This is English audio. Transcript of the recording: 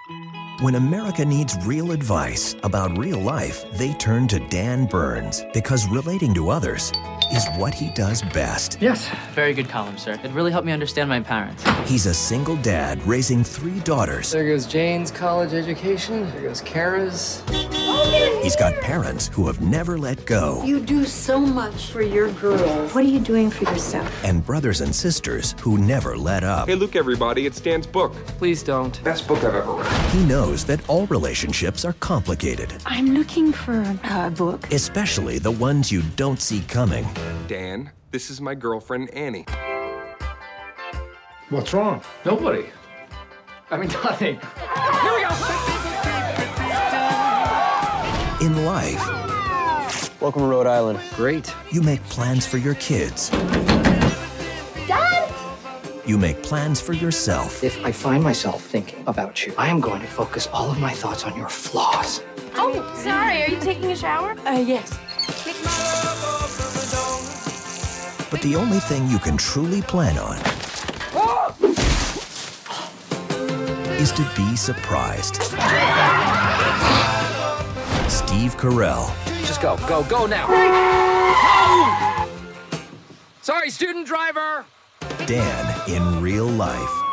When America needs real advice about real life, they turn to Dan Burns because relating to others is what he does best. Yes. Very good column, sir. It really helped me understand my parents. He's a single dad raising 3 daughters. There goes Jane's college education. There goes Kara's. He's got parents who have never let go. You do so much for your girls. What are you doing for yourself? And brothers and sisters who never let up. Hey, look, everybody, it's Dan's book. Please don't. Best book I've ever read. He knows that all relationships are complicated, I'm looking for a book. especially the ones you don't see coming. Dan, this is my girlfriend, Annie. What's wrong? Nobody. I mean, nothing. In life, Welcome to Rhode Island. Great. you make plans for your kids. Dad! You make plans for yourself. If I find myself thinking about you, I am going to focus all of my thoughts on your flaws. Oh, sorry. Are you taking a shower? Yes. But the only thing you can truly plan on is to be surprised. Steve Carell, Just go now. Sorry, student driver. Dan in real life.